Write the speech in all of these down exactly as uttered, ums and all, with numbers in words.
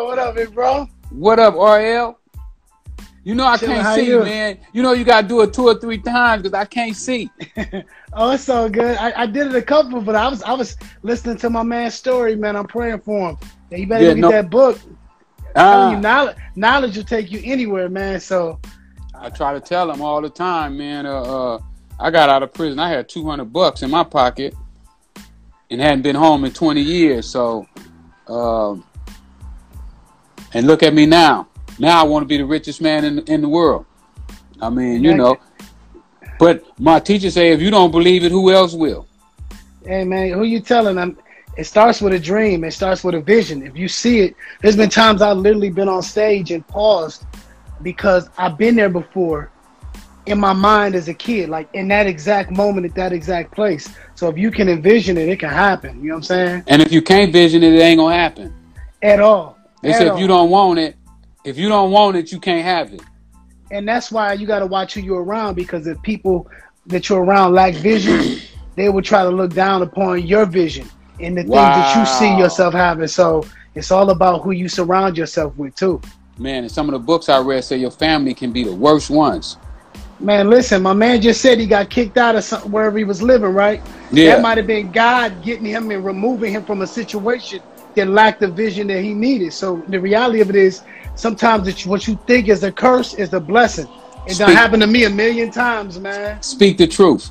up? What up, big bro? What up, R L? You know I Chilling, can't how see, you? man. You know you gotta do it two or three times because I can't see. Oh, it's so good. I, I did it a couple, but I was I was listening to my man's story, man. I'm praying for him. Yeah, you better Yeah, go get no. that book. I'm telling you, Ah, knowledge, knowledge will take you anywhere, man. So, I try to tell them all the time, man. Uh, uh, I got out of prison. I had two hundred bucks in my pocket and hadn't been home in twenty years. So, um, and look at me now. Now I want to be the richest man in in the world. I mean, you man, know. But my teacher say, if you don't believe it, who else will? hey, man, who you telling? I'm, it starts with a dream. It starts with a vision. If you see it, there's been times I've literally been on stage and paused because I've been there before in my mind as a kid, like in that exact moment at that exact place. So if you can envision it, it can happen. You know what I'm saying? And if you can't vision it, it ain't gonna happen. At all. They At say if all. you don't want it, if you don't want it, you can't have it. And that's why you got to watch who you're around, because if people that you're around lack vision, they will try to look down upon your vision and the things that you see Wow. yourself having. So it's all about who you surround yourself with too. Man, and some of the books I read say your family can be the worst ones. Man, listen, my man just said he got kicked out of some, wherever he was living, right? Yeah. That might have been God getting him and removing him from a situation that lacked the vision that he needed. So the reality of it is, sometimes it's what you think is a curse is a blessing. It done Speak, happened to me a million times, man. speak the truth.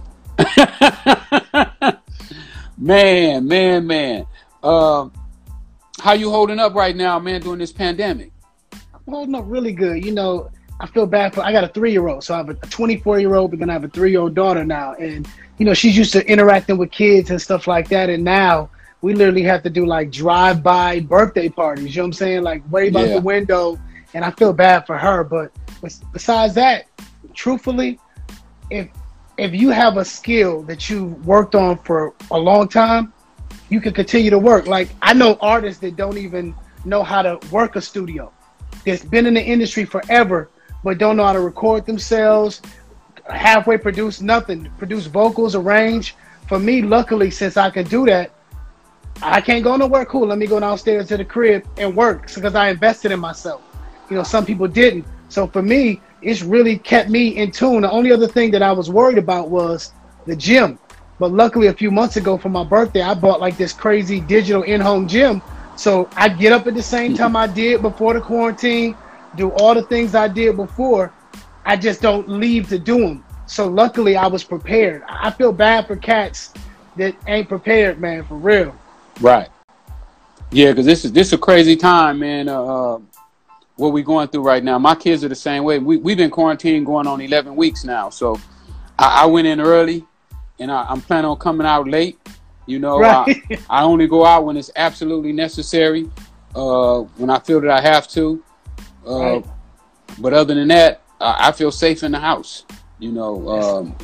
Man, man, man. Um, how you holding up right now, man, during this pandemic? I'm holding up really good. You know, I feel bad for, I got a three-year-old. So I have a twenty-four-year-old, but then I have a three-year-old daughter now. And, you know, she's used to interacting with kids and stuff like that. And now we literally have to do like drive-by birthday parties. You know what I'm saying? Like wave out Yeah. the window. And I feel bad for her. But besides that, truthfully, if if you have a skill that you worked on for a long time, you can continue to work. Like I know artists that don't even know how to work a studio. That's been in the industry forever, but don't know how to record themselves, halfway produce nothing, produce vocals, arrange. For me, luckily, since I can do that, I can't go nowhere. Cool, let me go downstairs to the crib and work because I invested in myself. You know, some people didn't. So for me, it's really kept me in tune. The only other thing that I was worried about was the gym. But luckily, a few months ago for my birthday, I bought like this crazy digital in-home gym. So I get up at the same time I did before the quarantine, do all the things I did before. I just don't leave to do them. So luckily, I was prepared. I feel bad for cats that ain't prepared, man, for real. Right. Yeah, because this is this is a crazy time, man. Uh, uh, what we going through right now. My kids are the same way. We we've been quarantined going on eleven weeks now. So I, I went in early, and I, I'm planning on coming out late. You know, Right. I, I only go out when it's absolutely necessary. Uh, when I feel that I have to. Uh, Right. But other than that, I, I feel safe in the house. You know. Um,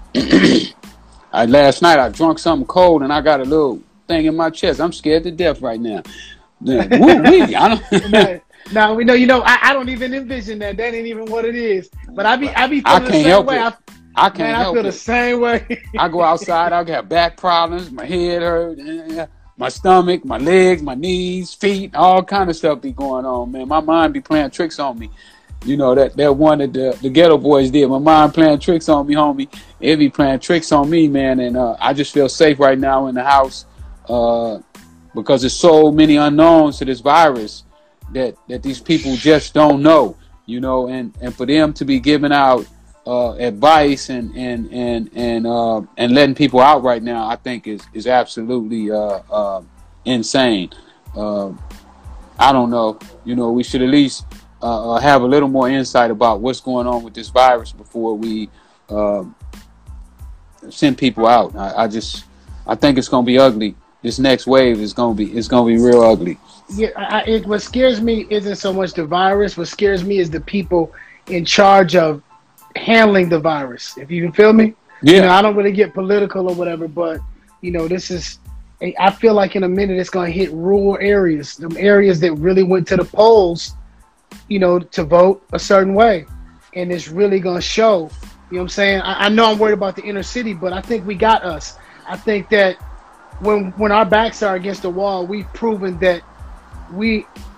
I last night I drunk something cold and I got a little thing in my chest. I'm scared to death right now. Yeah, woo-wee. I don't. now, now we know, you know, I, I don't even envision that. That ain't even what it is. But I be, I be I feeling the can't same help way. it. I, I can't man, I help feel the it. same way. I go outside, I got back problems, my head hurt, eh, my stomach, my legs, my knees, feet, all kind of stuff be going on, man. My mind be playing tricks on me. You know, that, that one that the, the Ghetto Boys did. My mind playing tricks on me, homie. It be playing tricks on me, man. And uh, I just feel safe right now in the house uh, because there's so many unknowns to this virus that, that these people just don't know, you know, and, and for them to be giving out uh, advice and and and and uh, and letting people out right now, I think is is absolutely uh, uh, insane. Uh, I don't know, you know, we should at least uh, uh, have a little more insight about what's going on with this virus before we uh, send people out. I, I just, I think it's gonna be ugly. This next wave is gonna be, it's gonna be real ugly. Yeah, I, it, what scares me isn't so much the virus. What scares me is the people in charge of handling the virus. If you can feel me, Yeah. you know, I don't really get political or whatever, but you know, this is. I feel like in a minute it's gonna hit rural areas, them areas that really went to the polls, you know, to vote a certain way, and it's really gonna show. You know what I'm saying? I, I know I'm worried about the inner city, but I think we got us. I think that when when our backs are against the wall, we've proven that we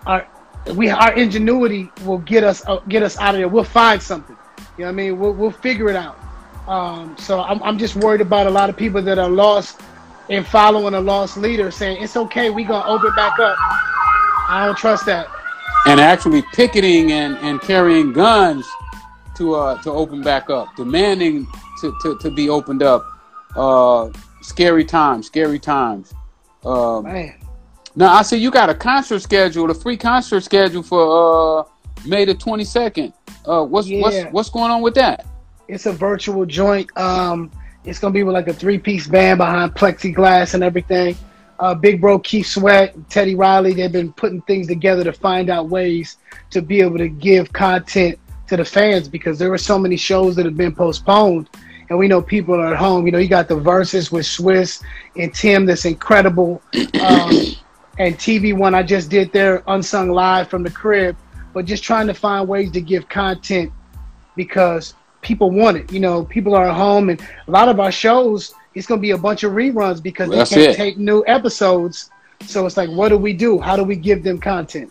our we our ingenuity will get us uh, get us out of there. We'll find something. You know what I mean? We'll we'll figure it out. Um, so I'm I'm just worried about a lot of people that are lost and following a lost leader, saying it's okay, we gonna open back up. I don't trust that. And actually picketing and, and carrying guns to uh to open back up, demanding to, to, to be opened up. Uh, scary times, scary times. Um, Man. Now I see you got a concert schedule, a free concert schedule for uh, May the twenty-second. Uh, what's Yeah. what's what's going on with that? It's a virtual joint. Um, it's gonna be with like a three-piece band behind plexiglass and everything. Uh, Big Bro Keith Sweat, Teddy Riley, they've been putting things together to find out ways to be able to give content to the fans, because there were so many shows that have been postponed, and we know people are at home. You know, you got the Verses with Swiss and Tim, that's incredible. Um, and T V One I just did their Unsung Live from the crib, but just trying to find ways to give content because people want it. You know, people are at home, and a lot of our shows, it's going to be a bunch of reruns because they That's can't it. take new episodes. So it's like, what do we do? How do we give them content?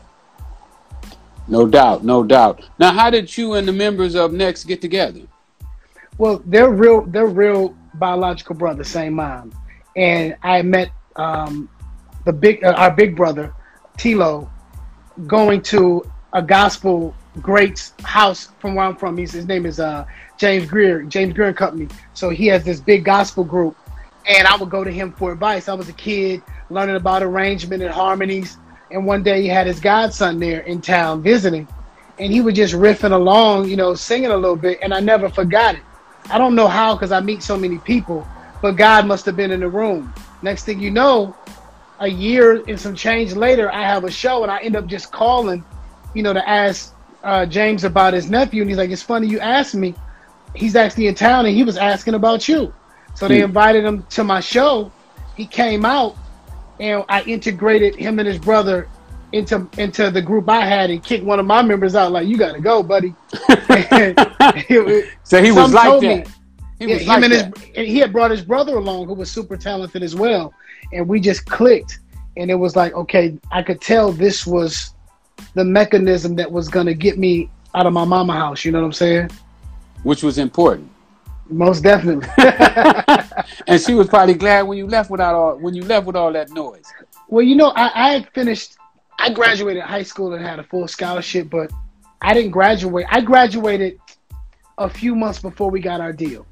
No doubt, no doubt. Now, how did you and the members of Next get together? Well, they're real. They're real biological brothers, same mom. And I met um, the big, uh, our big brother, Tilo, going to a gospel great's house from where I'm from. He's, his name is uh, James Greer, James Greer and Company. So he has this big gospel group, and I would go to him for advice. I was a kid learning about arrangement and harmonies, and one day he had his godson there in town visiting, and he was just riffing along, you know, singing a little bit, and I never forgot it. I don't know how, because I meet so many people, but God must have been in the room. Next thing you know, a year and some change later, I have a show, and I end up just calling, you know, to ask uh, James about his nephew, and he's like, it's funny you asked me. He's actually in town, and he was asking about you. So they invited him to my show. He came out, and I integrated him and his brother into into the group I had, and kicked one of my members out, like, you got to go, buddy. it, So he was like told that. Me, He yeah, was him like and that. his, and he had brought his brother along, who was super talented as well, and we just clicked. And it was like, okay, I could tell this was the mechanism that was gonna get me out of my mama house. You know what I'm saying? Which was important. Most definitely. And she was probably glad when you left without all when you left with all that noise. Well, you know, I, I had finished. I graduated high school and had a full scholarship, but I didn't graduate. I graduated a few months before we got our deal.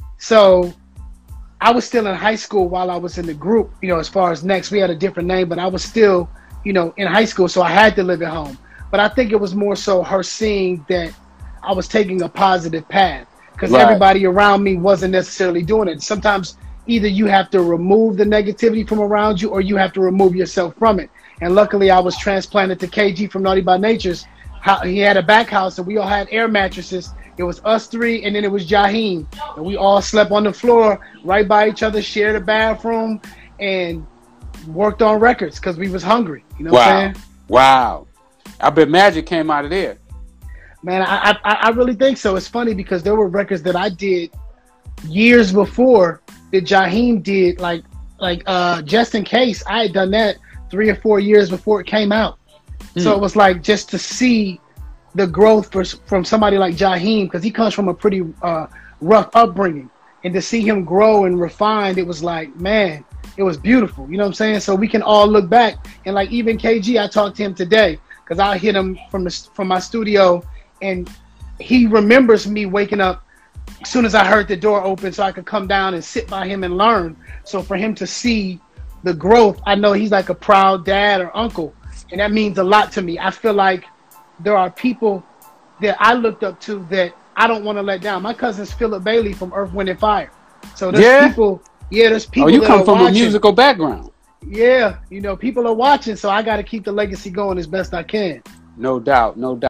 So I was still in high school while I was in the group, you know, as far as Next. We had a different name, but I was still, you know, in high school, so I had to live at home. But I think it was more so her seeing that I was taking a positive path, because Right. everybody around me wasn't necessarily doing it. Sometimes either you have to remove the negativity from around you, or you have to remove yourself from it. And luckily I was transplanted to K G from Naughty by Nature's. How, he had a back house, and we all had air mattresses. It was us three, and then it was Jaheim. And we all slept on the floor right by each other, shared a bathroom, and worked on records because we was hungry. You know Wow. what I'm saying? Wow. I bet magic came out of there. Man, I, I I really think so. It's funny because there were records that I did years before that Jaheim did, like like uh, Just in Case. I had done that three or four years before it came out. Mm. So it was like just to see the growth for, from somebody like Jaheim, because he comes from a pretty uh, rough upbringing, and to see him grow and refined, it was like, man, it was beautiful. You know what I'm saying? So we can all look back, and like even K G, I talked to him today because I hit him from the from my studio, and he remembers me waking up as soon as I heard the door open so I could come down and sit by him and learn. So for him to see the growth, I know he's like a proud dad or uncle, and that means a lot to me. I feel like there are people that I looked up to that I don't want to let down. My cousin's Philip Bailey from Earth, Wind and Fire. So there's Yeah? people, yeah, there's people Oh, you that come are from watching. a musical background. Yeah, you know, people are watching, so I got to keep the legacy going as best I can. No doubt, no doubt.